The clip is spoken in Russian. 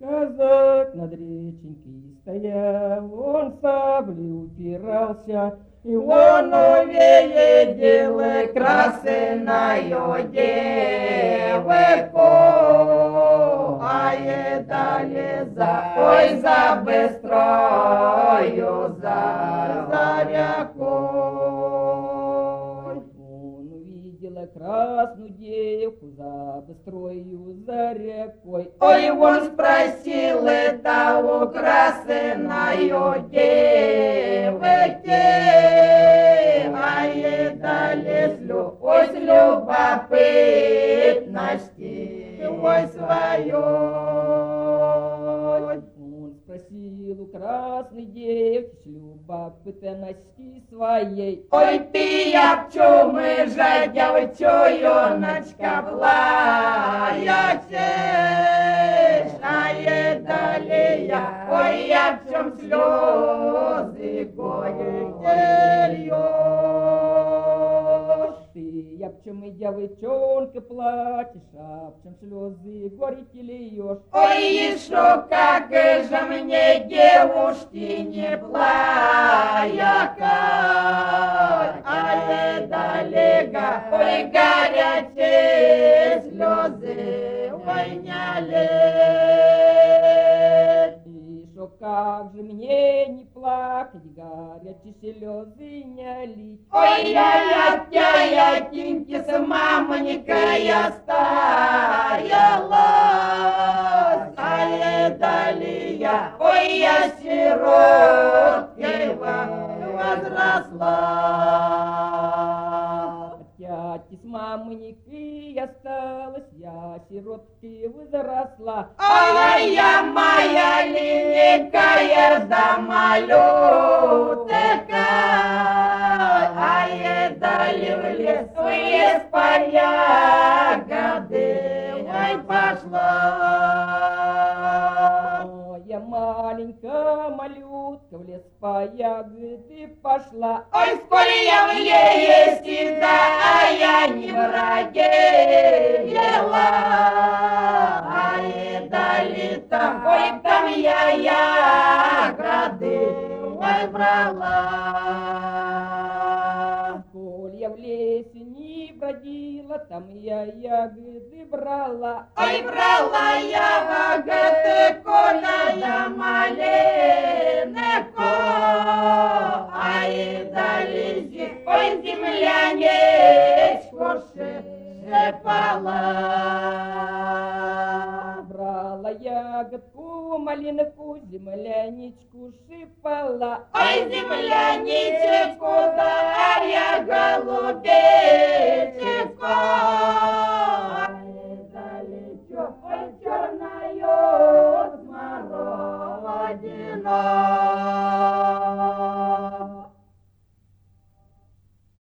Казак над реченькой стоял, он саблей упирался, и он увидел красную девку, а едали ой, за быстрою, за рекой. Он увидел красную девку за быстрою, за рекой. Ой, он спросил, это у красную девки, а едали ой, с любопытности, ой, своей. Он спросил у красной девки с любопытности своей. Ой, ты, я в чём же, девчоночка, плачешь, а едали я, ой, я в чём слезы горькие льёшь. Ты, я в чём и девчонка, плачешь, а в чём слезы горькие льёшь. Ой, еще как же мне, девушки, не плакать, а едали ой, горячие слезы, ой, не лить. Еще как же мне не плакать, горячие слезы не лить. Ой, я тиньки с мамонькой осталась, а едали я, ой, я сироткой возросла. Тяти с мамонькой осталась, я сироткой возросла. Ай, я моя линейкая да малютка, а едали в лес по ягоды, ой, пошла. Я маленькая малютка в лес по ягоды пошла. Ой, сколь я в лесе, да, а я не в роге ела, а едали там, ой, там я ягоды, ой, брала. Сколь я в лесе не бродила, там я ягоды брала. Ой, брала ягоды, коля я маленько, а едали ой, земляничку шипала. Брала ягодку, малинку, земляничку шипала. Ой, земляничку, да, я голубечку, ой, черною смородину.